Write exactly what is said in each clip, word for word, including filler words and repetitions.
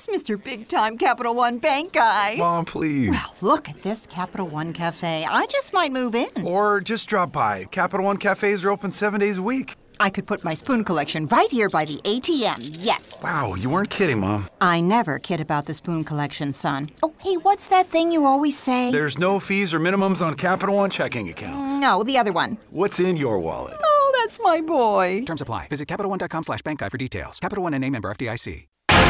Yes, Mister Big Time Capital One Bank guy. Mom, please. Well, look at this Capital One Cafe. I just might move in. Or just drop by. Capital One cafes are open seven days a week. I could put my spoon collection right here by the A T M, yes. Wow, you weren't kidding, Mom. I never kid about the spoon collection, son. Oh, hey, what's that thing you always say? There's no fees or minimums on Capital One checking accounts. No, the other one. What's in your wallet? Oh, that's my boy. Terms apply. Visit CapitalOne.com slash bank guide for details. Capital One N A member F D I C.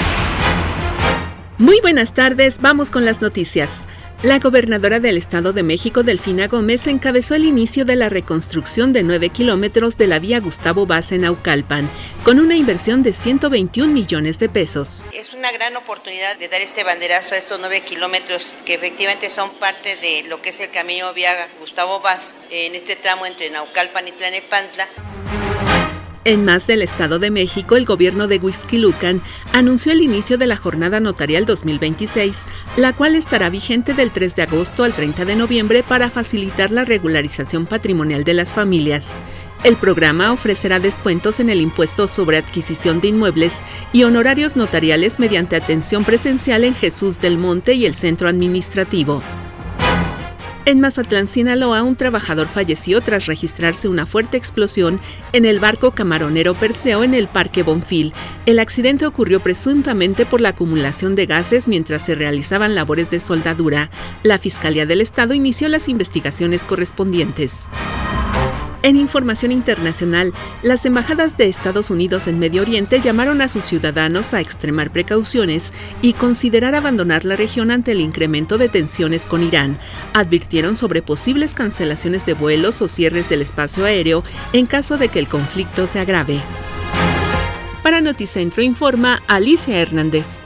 Muy buenas tardes, vamos con las noticias. La gobernadora del Estado de México, Delfina Gómez, encabezó el inicio de la reconstrucción de nueve kilómetros de la vía Gustavo Vaz en Naucalpan, con una inversión de ciento veintiún millones de pesos. Es una gran oportunidad de dar este banderazo a estos nueve kilómetros que efectivamente son parte de lo que es el camino vía Gustavo Vaz en este tramo entre Naucalpan y Tlalnepantla. En más del Estado de México, el gobierno de Huixquilucan anunció el inicio de la Jornada Notarial dos mil veintiséis, la cual estará vigente del tres de agosto al treinta de noviembre para facilitar la regularización patrimonial de las familias. El programa ofrecerá descuentos en el impuesto sobre adquisición de inmuebles y honorarios notariales mediante atención presencial en Jesús del Monte y el centro administrativo. En Mazatlán, Sinaloa, un trabajador falleció tras registrarse una fuerte explosión en el barco camaronero Perseo en el Parque Bonfil. El accidente ocurrió presuntamente por la acumulación de gases mientras se realizaban labores de soldadura. La Fiscalía del Estado inició las investigaciones correspondientes. En información internacional, las embajadas de Estados Unidos en Medio Oriente llamaron a sus ciudadanos a extremar precauciones y considerar abandonar la región ante el incremento de tensiones con Irán. Advirtieron sobre posibles cancelaciones de vuelos o cierres del espacio aéreo en caso de que el conflicto se agrave. Para Noticentro informa Alicia Hernández.